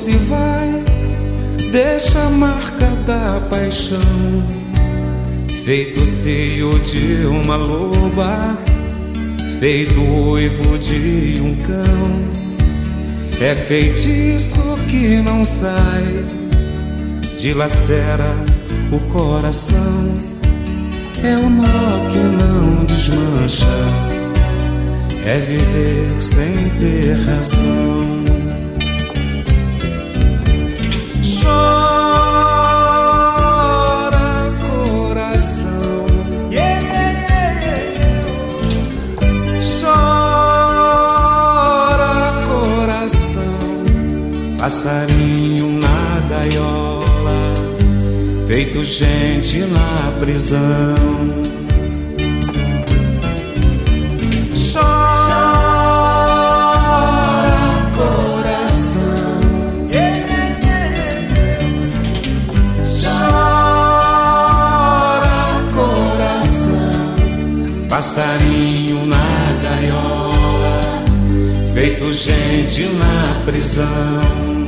se vai, deixa a marca da paixão, feito o cio de uma loba, feito o uivo de um cão. É feitiço que não sai, dilacera o coração. É o nó que não desmancha, é viver sem ter razão. Chora, coração, chora, coração. Passarinho na gaiola, feito gente na prisão. Passarinho na gaiola, feito gente na prisão.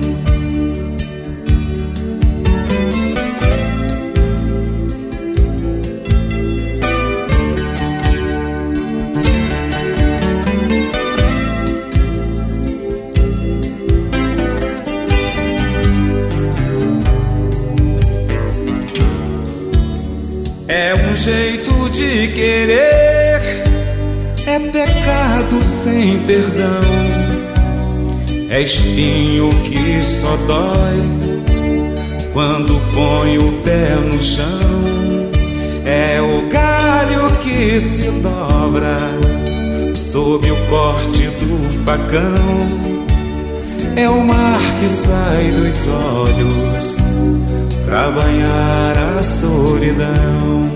É um jeito de querer, é pecado sem perdão, é espinho que só dói quando põe o pé no chão, é o galho que se dobra sob o corte do facão, é o mar que sai dos olhos pra banhar a solidão.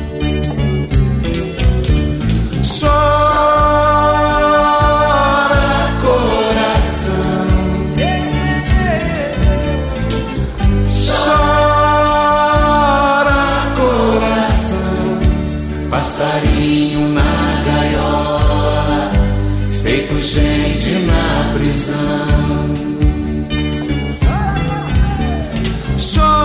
Chora, coração, chora, coração. Passarinho na gaiola, feito gente na prisão. Chora,